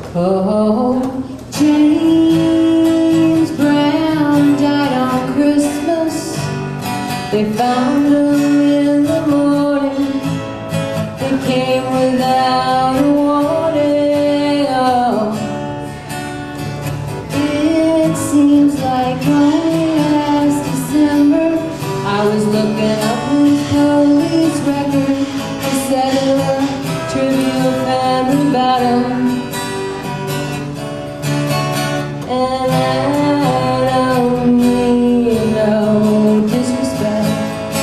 Oh, James Brown died on Christmas. They found him in the morning. They came without a warning. Oh, it seems like only last December I was looking up his police record. He said a trivial fact about him. And I don't mean no disrespect,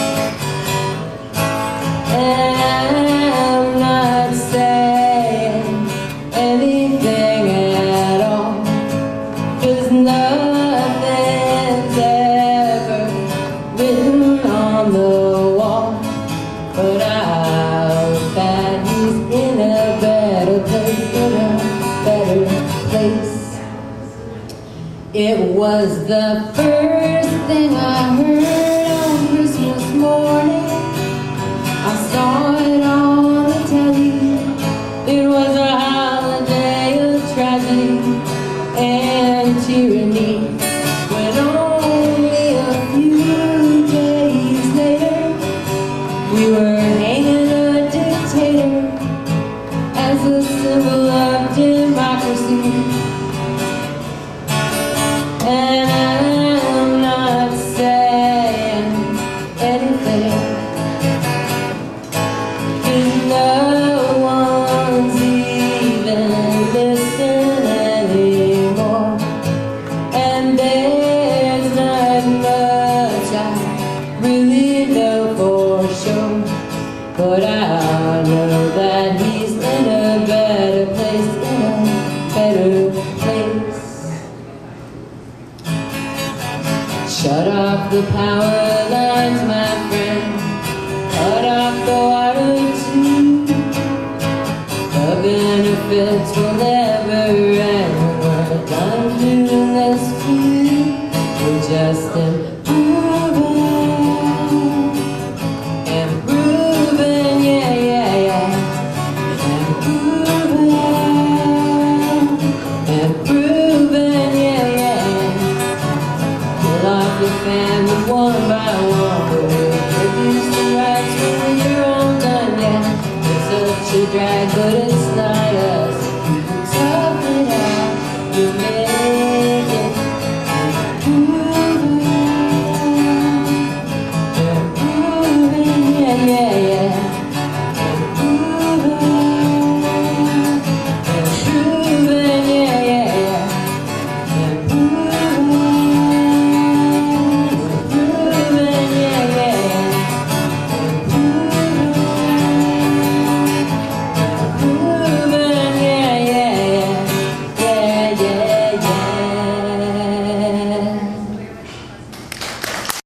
and I'm not saying anything at all, 'cause nothing's ever written on the wall. But I hope that he's in a better place, in a better place. It was the first thing I heard on Christmas morning. I saw it on the telly. It was a holiday of tragedy and tyranny, when only a few days later we were hanging a dictator as a symbol of democracy. And I'm not saying anything, 'cause no one's even listening anymore. And there's not much I really know for sure, but I know that he's in a better place, in a better place. Shut off the power lines, my friend. Cut off the water too. The benefits will never